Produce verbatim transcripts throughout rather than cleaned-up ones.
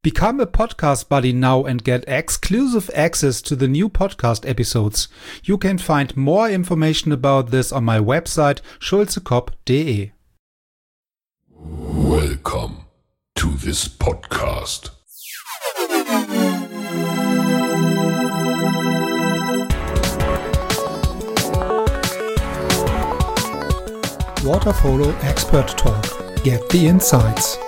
Become a podcast buddy now and get exclusive access to the new podcast episodes. You can find more information about this on my website schulzekop dot de. Welcome to this podcast. Water Polo Expert Talk. Get the insights.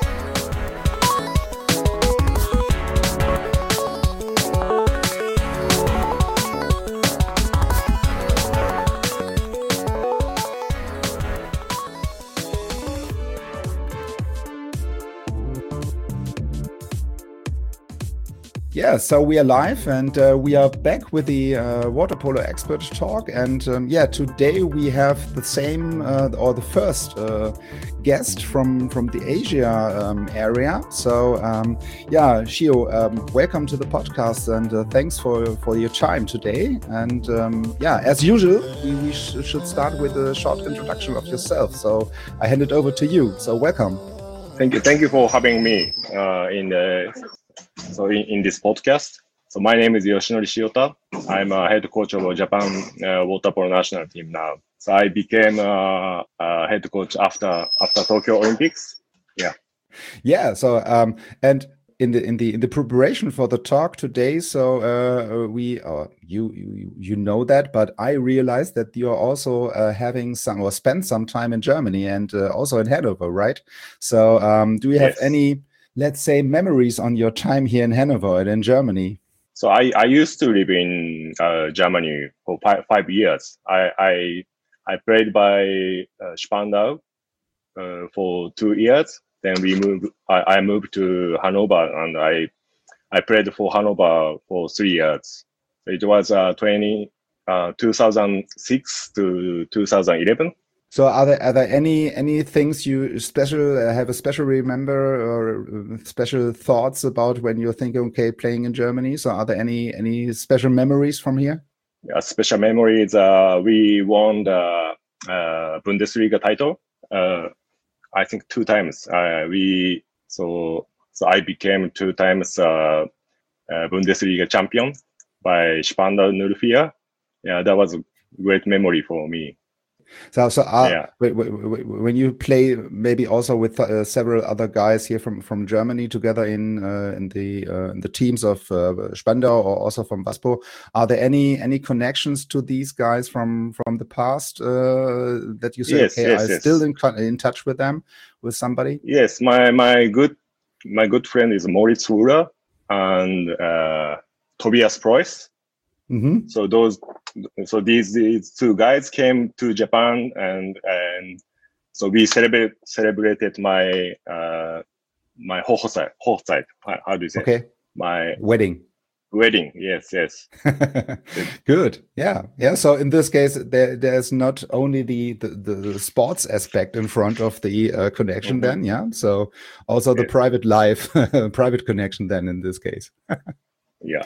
Yeah, so we are live and uh, we are back with the uh, Water Polo Expert Talk. And um, yeah, today we have the same uh, or the first uh, guest from, from the Asia um, area. So um, yeah, Shio, um, welcome to the podcast and uh, thanks for, for your time today. And um, yeah, as usual, we, we sh- should start with a short introduction of yourself. So I hand it over to you. So welcome. Thank you. Thank you for having me uh, in the So in, in this podcast. So my name is Yoshinori Shiota. I'm a head coach of Japan uh, water polo national team now. So I became uh, a head coach after after Tokyo Olympics. Yeah. Yeah. So um, and in the in the in the preparation for the talk today, so uh, we uh, you, you you know that, but I realized that you are also uh, having some or spent some time in Germany and uh, also in Hanover, right? So um, do you have Yes. any, let's say, memories on your time here in Hanover and in Germany? So I, I used to live in uh, Germany for five, five years. I I, I played by uh, Spandau uh, for two years. Then we moved. I, I moved to Hanover and I I played for Hanover for three years. It was uh, twenty, uh, two thousand six to two thousand eleven. So are there are there any any things you special uh, have a special remember or uh, special thoughts about when you're thinking, okay, playing in Germany? So are there any any special memories from here? A special memory is uh, we won the uh, Bundesliga title. Uh, I think two times. Uh, we so so I became two times uh, uh, Bundesliga champion by Spandau Nullvier. Yeah, that was a great memory for me. So, so uh, Yeah. w- w- w- when you play, maybe also with uh, several other guys here from, from Germany together in uh, in the uh, in the teams of uh, Spandau or also from Waspo, are there any any connections to these guys from from the past uh, that you say, Yes, okay, yes, I'm yes. still in co- in touch with them, with somebody? Yes, my my good my good friend is Moritz Wührer and uh, Tobias Preuss. Mm-hmm. So those, so these these two guys came to Japan and and so we celebrate celebrated my uh my hochzeit hochzeit. How, how do you say? Okay, My wedding. wedding. Yes, yes. Good. Yeah. Yeah. So in this case, there there's not only the the, the sports aspect in front of the uh, connection Mhm. then, yeah. So also the Yes. private life, private connection then in this case. Yeah.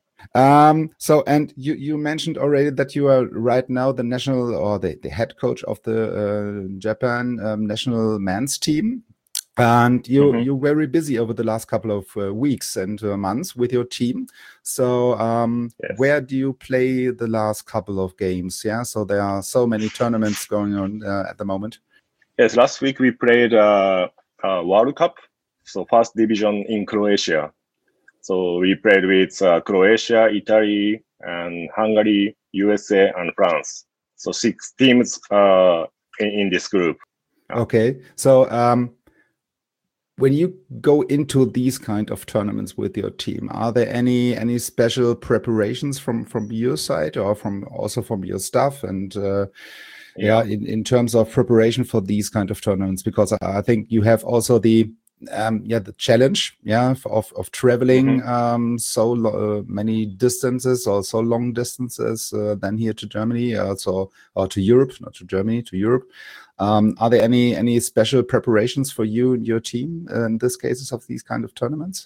Um, so, and you, you mentioned already that you are right now the national or the, the head coach of the uh, Japan um, national men's team. And you, Mhm. you're very busy over the last couple of uh, weeks and uh, months with your team. So, um, Yes. where do you play the last couple of games? Yeah. So there are so many tournaments going on uh, at the moment. Yes. Last week we played uh, uh World Cup. So first division in Croatia. So we played with uh, Croatia, Italy, and Hungary, U S A, and France. So six teams uh, in, in this group. Okay. So, um, when you go into these kind of tournaments with your team, are there any any special preparations from from your side or from also from your staff and uh, yeah, in, in terms of preparation for these kind of tournaments? Because I, I think you have also the um, yeah the challenge yeah of of traveling Mhm. um, so lo- uh, many distances or so long distances uh, than here to Germany, uh, so or to Europe, not to Germany, to Europe. Um, are there any any special preparations for you and your team uh, in this cases of these kind of tournaments?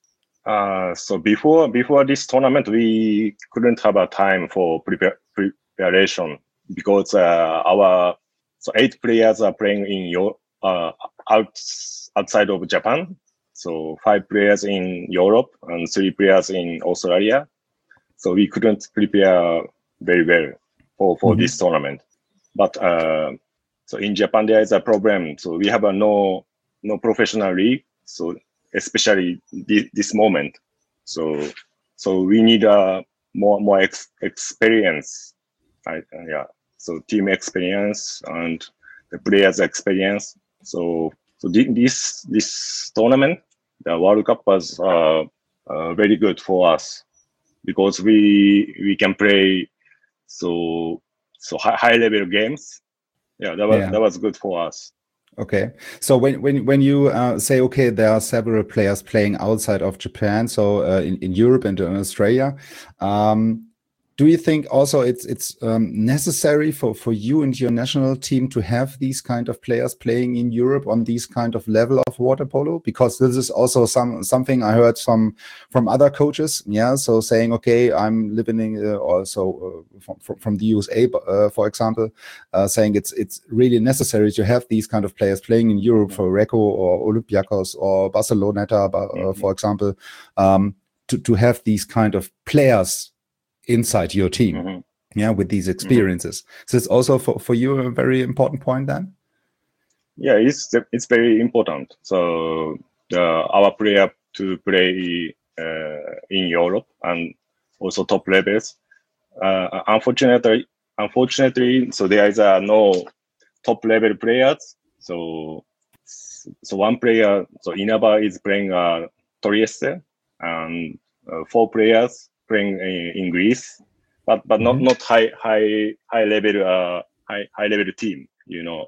Uh, so before before this tournament, we couldn't have a time for prepare, preparation because uh, our so eight players are playing in your uh, out outside of Japan. So five players in Europe and three players in Australia. So we couldn't prepare very well for, for mm-hmm. this tournament. But uh, so in Japan, there is a problem. So we have a no no professional league. So especially this, this moment. So so we need a more more ex- experience. I, uh, yeah. So team experience and the players' experience. So so this this tournament, the World Cup, was uh, uh, very good for us because we we can play so so high, high level games. Yeah, that was yeah. that was good for us. Okay, so when when when you uh, say okay, there are several players playing outside of Japan, so uh, in in Europe and in Australia. Um, Do you think also it's it's um, necessary for, for you and your national team to have these kind of players playing in Europe on these kind of level of water polo? Because this is also some something I heard from from other coaches. Yeah, so saying okay, I'm living in uh, also uh, from from the U S A, uh, for example, uh, saying it's it's really necessary to have these kind of players playing in Europe for Recco or Olympiacos or Barceloneta, uh, mm-hmm. for example, um, to to have these kind of players inside your team, mm-hmm. yeah, with these experiences. Mm-hmm. So it's also for, for you a very important point then? Yeah, it's it's very important. So uh, our player to play uh, in Europe and also top levels. Uh, unfortunately, unfortunately, so there is uh, no top level players. So so one player, so Inaba is playing uh, Trieste, and uh, four players playing in, in Greece, but but not, mm-hmm. not high high high level uh high high level team, you know.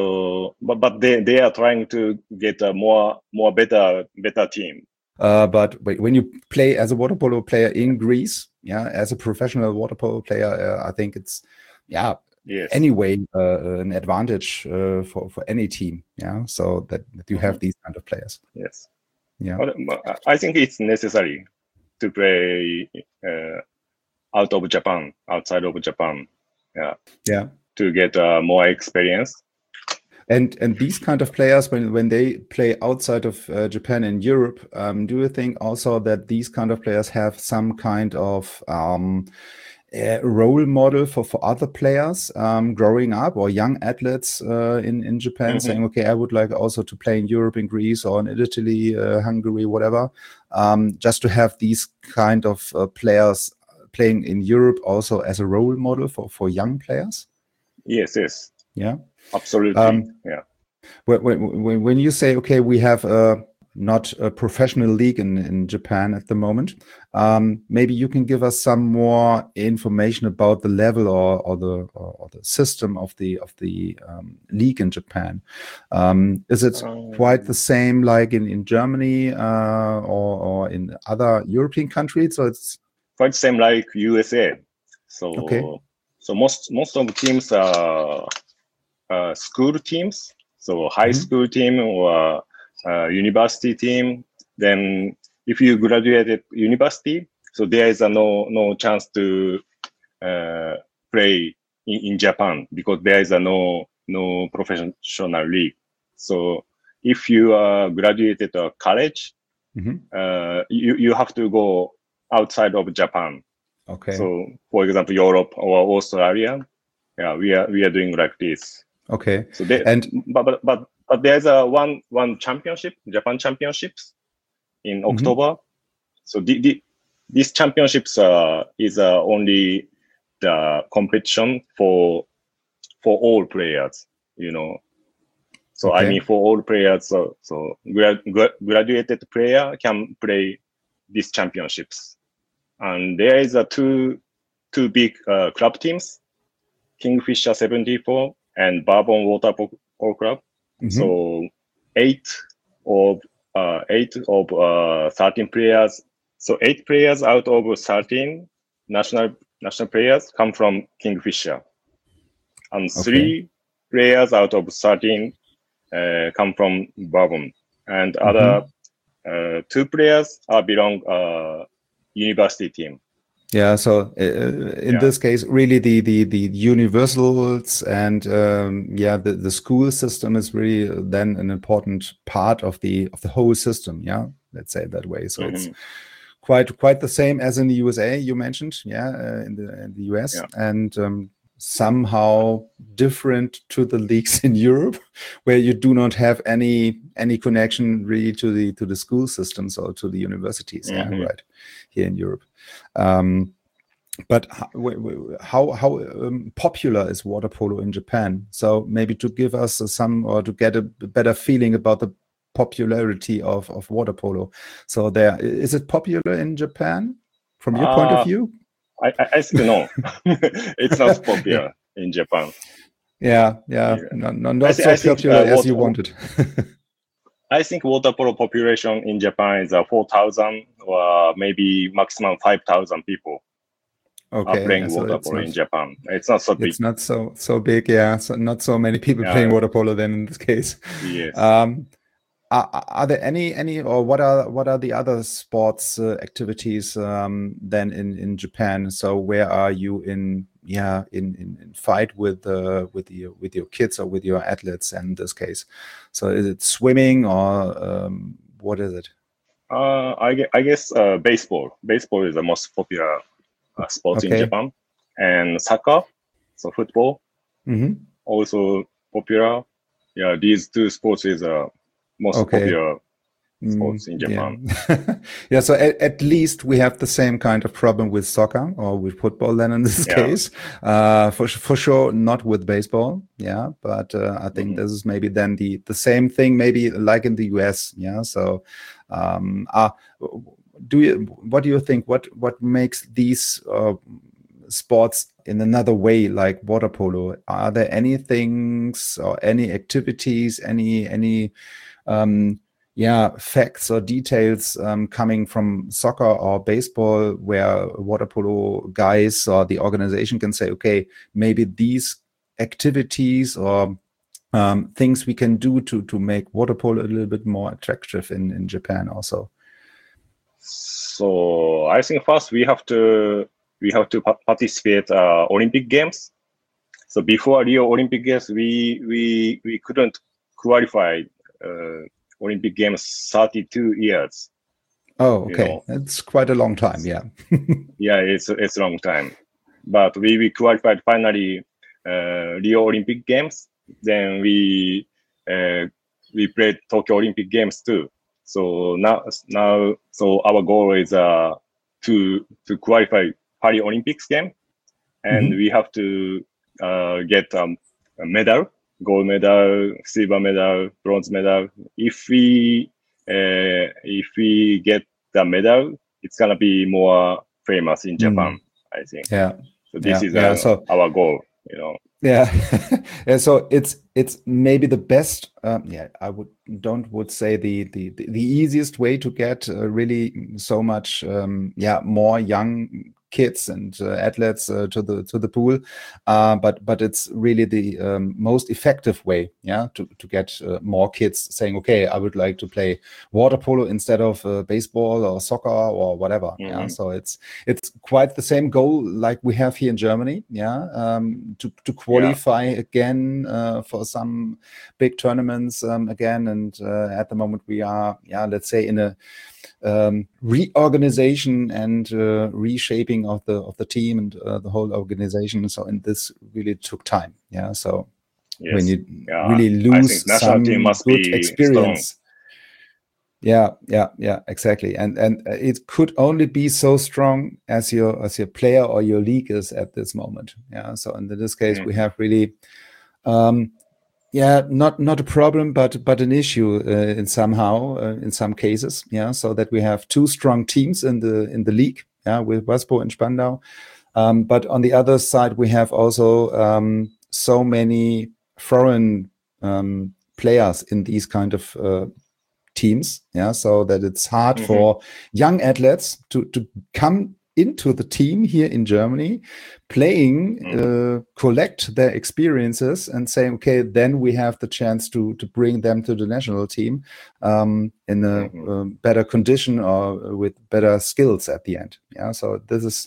So but but they, they are trying to get a more more better better team. Uh, but when you play as a water polo player in Greece, yeah, as a professional water polo player, uh, I think it's yeah yes. anyway uh, an advantage uh, for for any team, yeah. So that, that you mm-hmm. have these kind of players. Yes. Yeah. But I think it's necessary to play uh, out of Japan, outside of Japan, yeah, yeah, to get uh, more experience. And and these kind of players, when when they play outside of uh, Japan and Europe, um, do you think also that these kind of players have some kind of um, a role model for for other players um, growing up or young athletes uh, in in Japan, mm-hmm. saying, okay, I would like also to play in Europe, in Greece, or in Italy, uh, Hungary, whatever, um, just to have these kind of uh, players playing in Europe also as a role model for for young players? Yes, yes, yeah, absolutely, um, yeah. When, when when you say okay, we have a not a professional league in, in Japan at the moment. Um, maybe you can give us some more information about the level or, or the or, or the system of the of the um, league in Japan. Um, is it um, quite the same like in in Germany uh, or or in other European countries? So it's quite the same like U S A. So okay. so most most of the teams are uh, school teams. So high mm-hmm. school team or Uh, university team. Then if you graduated university, so there is a no no chance to uh, play in, in Japan because there is a no no professional league. So if you uh, graduated a college, mm-hmm. uh, you you have to go outside of Japan. Okay. So for example, Europe or Australia. Yeah, we are we are doing like this. Okay. So they, and but but but. But there's a one one championship, Japan Championships, in October. Mm-hmm. So the, the, these championships uh, is uh, only the competition for for all players, you know. So okay. I mean for all players, so so grad, graduated player can play these championships, and there is a two two big uh, club teams, Kingfisher seventy-four and Bourbon Water Polo Club. Mm-hmm. So eight of uh, eight of uh, thirteen players. So eight players out of thirteen national national players come from Kingfisher, and okay. three players out of thirteen uh, come from Bourbon, and other mm-hmm. uh, two players are belong uh, university team. Yeah, so uh, in Yeah. this case, really the the the universals and um, yeah, the the school system is really then an important part of the of the whole system. Yeah, let's say it that way. So it's Mhm. quite quite the same as in the U S A. You mentioned, yeah, uh, in the in the U S Yeah. and um, somehow different to the leagues in Europe, where you do not have any any connection really to the to the school systems or to the universities. Yeah, Mhm. right, here in Europe. Um, but how w- w- how, how um, popular is water polo in Japan? So maybe to give us uh, some or to get a better feeling about the popularity of, of water polo. So there is it popular in Japan from your point of Uh, view? I, I I think no, it's not yeah, popular in Japan. yeah, yeah, Yeah. not, not, I, not th- so I think popular uh, as what you wanted. I think water polo population in Japan is uh, four thousand or maybe maximum five thousand people are Okay, yeah, playing so water it's polo not in Japan. It's not so big. it's not so so big. Yeah, so not so many people playing Yeah. water polo then in this case. Yes. Um, Are, are there any any or what are what are the other sports uh, activities um, then in in Japan? So where are you in yeah in in, in fight with uh, with your with your kids or with your athletes in this case? So is it swimming or um, what is it? Uh, I, gue- I guess uh, baseball. Baseball is the most popular uh, sport in Okay. Japan, and soccer, so football, hmm also popular. Yeah, these two sports is uh, most Okay. popular Mm, sports in yeah. Japan. Yeah, so at, at least we have the same kind of problem with soccer or with football then in this Yeah. case. Uh, for, for sure, not with baseball. Yeah, but uh, I think Mhm. this is maybe then the, the same thing, maybe like in the U S. Yeah, so um, uh, do you, what do you think? What, what makes these uh, sports in another way like water polo? Are there any things or any activities, any, any, um, yeah, facts or details um, coming from soccer or baseball where water polo guys or the organization can say, okay, maybe these activities or um, things we can do to to make water polo a little bit more attractive in in Japan also. So I think first we have to we have to pa- participate uh, Olympic Games. So before Rio Olympic Games, we we we couldn't qualify uh, Olympic Games thirty-two years. Oh, You okay, know, that's quite a long time. Yeah. yeah, it's it's a long time, but we we qualified finally uh, Rio Olympic Games. Then we uh, we played Tokyo Olympic Games too. So now now so our goal is uh to to qualify Paris Olympics game, and Mhm. we have to uh, get um, a medal, gold medal, silver medal, bronze medal. If we uh, if we get the medal, it's gonna be more famous in Japan, Mm. I think. Yeah. So this Yeah. is Yeah. uh, So our goal, you know. yeah. Yeah, so it's it's maybe the best um, yeah, I would don't would say the the the the easiest way to get uh, really so much um, yeah, more young kids and uh, athletes uh, to the to the pool, uh, but but it's really the um, most effective way, yeah, to to get uh, more kids saying, okay, I would like to play water polo instead of uh, baseball or soccer or whatever. Yeah, Mhm. so it's it's quite the same goal like we have here in Germany. Yeah, um, to to qualify again uh, for some big tournaments um, again. And uh, at the moment we are, yeah, let's say in a um, reorganization and uh, reshaping of the of the team and uh, the whole organization. So and this really took time. Yeah, so when Yes. you Yeah. really I think lose national team some must good be experience. Yeah, yeah, yeah, exactly. And and it could only be so strong as your as your player or your league is at this moment. Yeah. So in this case, Mm. we have really, um, yeah, not not a problem, but but an issue uh, in somehow uh, in some cases. Yeah. So that we have two strong teams in the in the league. Yeah, with Waspo and Spandau. Um, but on the other side, we have also um, so many foreign um, players in these kind of uh, teams, yeah, so that it's hard Mhm. for young athletes to to come into the team here in Germany, playing, Mm. uh, collect their experiences, and saying, okay, then we have the chance to to bring them to the national team um, in a Mhm. um, better condition or with better skills at the end. Yeah, so this is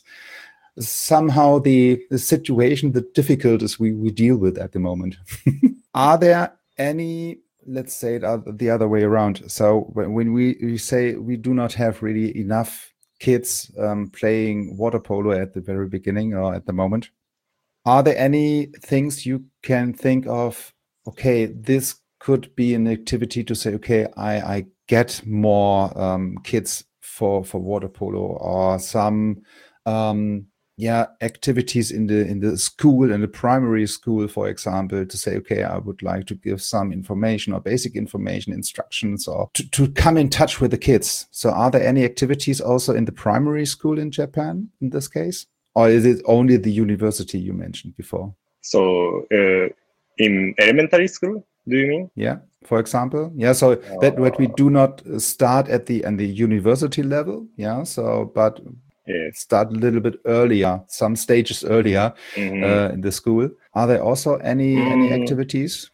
somehow the, the situation, the difficulties we, we deal with at the moment. Are there any, let's say it oth- the other way around? So when, when we, we say we do not have really enough kids um, playing water polo at the very beginning or at the moment, are there any things you can think of, okay, this could be an activity to say, okay, I, I get more um, kids for, for water polo, or some um, yeah activities in the in the school, in the primary school, for example, to say, okay, I would like to give some information or basic information, instructions, or to, to come in touch with the kids. So are there any activities also in the primary school in Japan in this case? Or is it only the university you mentioned before? So uh, in elementary school, do you mean? Yeah, for example. Yeah, so that what we do not start at the and the university level. Yeah, so but Yes. start a little bit earlier, some stages earlier Mhm. uh, in the school. Are there also any any Mm. activities?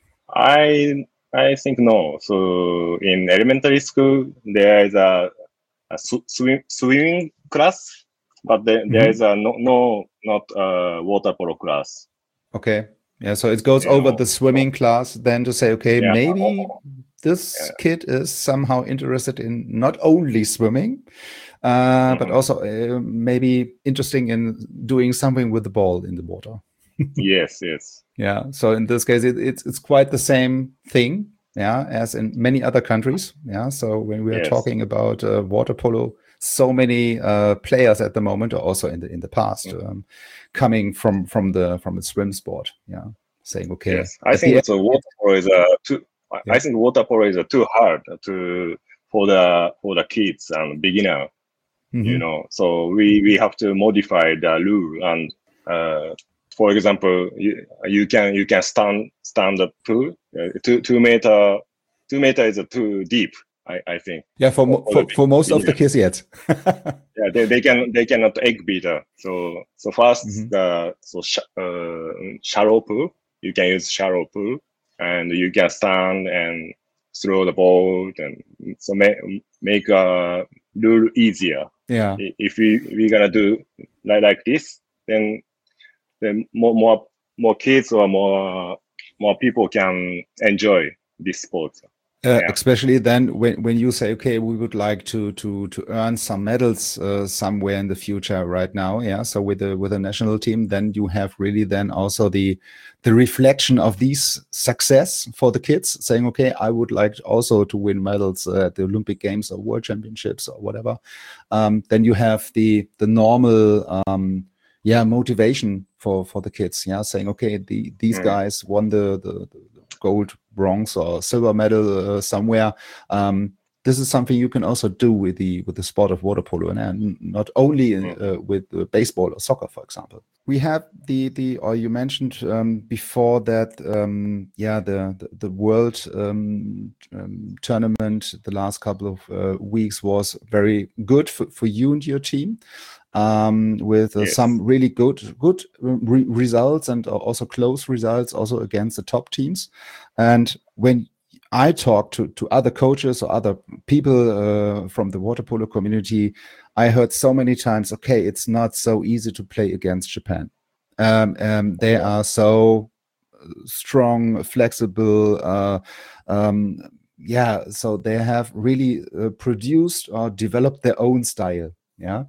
I I think no. So in elementary school, there is a, a sw- swim, swimming class, but there, there Mhm. is a no no not a water polo class. Okay. Yeah, so it goes You over know. the swimming class then to say, okay, Yeah. maybe this Yeah. kid is somehow interested in not only swimming, uh, but Mhm. also uh, maybe interesting in doing something with the ball in the water. Yes, yes. Yeah. So in this case, it, it's it's quite the same thing, yeah, as in many other countries. Yeah. So when we are Yes. talking about uh, water polo, so many uh, players at the moment, or also in the in the past, Mm. um, coming from from the from the swim sport. Yeah, saying okay. Yes, I at think the it's a water polo is a too. I- Yeah. I think water polo is a too hard to for the for the kids and beginner. end- You Mhm. know, so we we have to modify the rule. And uh, for example, you, you can you can stand stand the pool uh, two two meter two meter is uh, too deep. I, I think. Yeah, for mo- For for, the for most of the beginner. kids yet. Yeah, they, they can they cannot egg beater. So so first Mhm. the so sh- uh, shallow pool, you can use shallow pool, and you can stand and throw the ball, and so make make a rule easier. Yeah. I- If we we gonna do like like this, then then more more more kids or more more people can enjoy this sport. Uh, Yeah. especially then when, when you say, okay, we would like to to to earn some medals uh, somewhere in the future right now, yeah, so with the with the national team, then you have really then also the the reflection of these success for the kids, saying, okay, I would like also to win medals uh, at the Olympic Games or World Championships or whatever. Um, then you have the the normal um, yeah motivation for for the kids, yeah, saying, okay, the these Mm. guys won the the, the gold, bronze, or silver medal uh, somewhere. Um, this is something you can also do with the with the sport of water polo, and, and not only uh, with uh, baseball or soccer, for example. We have the the or you mentioned um, before that um, yeah the the, the world um, um, tournament the last couple of uh, weeks was very good for, for you and your team. Um, with uh, Yes. some really good good re results, and also close results also against the top teams. And when I talk to to other coaches or other people uh, from the water polo community, I heard so many times, okay, it's not so easy to play against Japan. Um, um, they Okay. are so strong, flexible, uh, um, yeah, so they have really uh, produced or developed their own style. Yeah.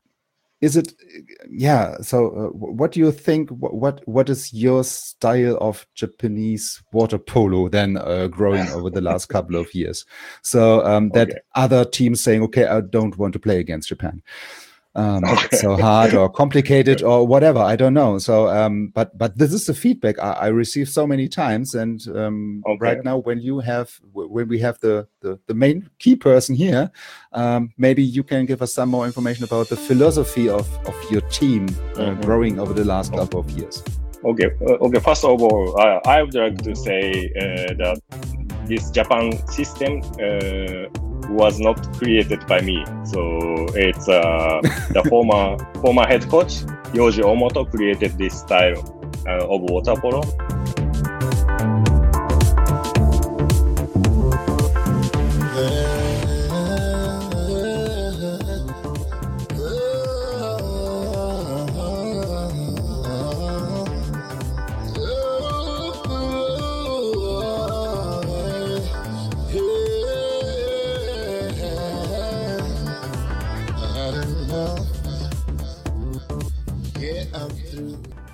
Is it, yeah, so uh, what do you think, what, what what is your style of Japanese water polo then uh, growing over the last couple of years, so um, that Okay. other teams saying, okay, I don't want to play against Japan, um, Okay. it's so hard or complicated or whatever, I don't know. So um, but but this is the feedback I, I receive so many times. And um, Okay. right now, when you have when we have the the, the main key person here, um, maybe you can give us some more information about the philosophy of, of your team uh, Mhm. growing over the last couple of years. Okay. Uh, okay. First of all, I, I would like to say uh, that this Japan system uh, was not created by me. So it's uh, the former former head coach Yoji Omoto created this style uh, of water polo. Yeah, I'm through.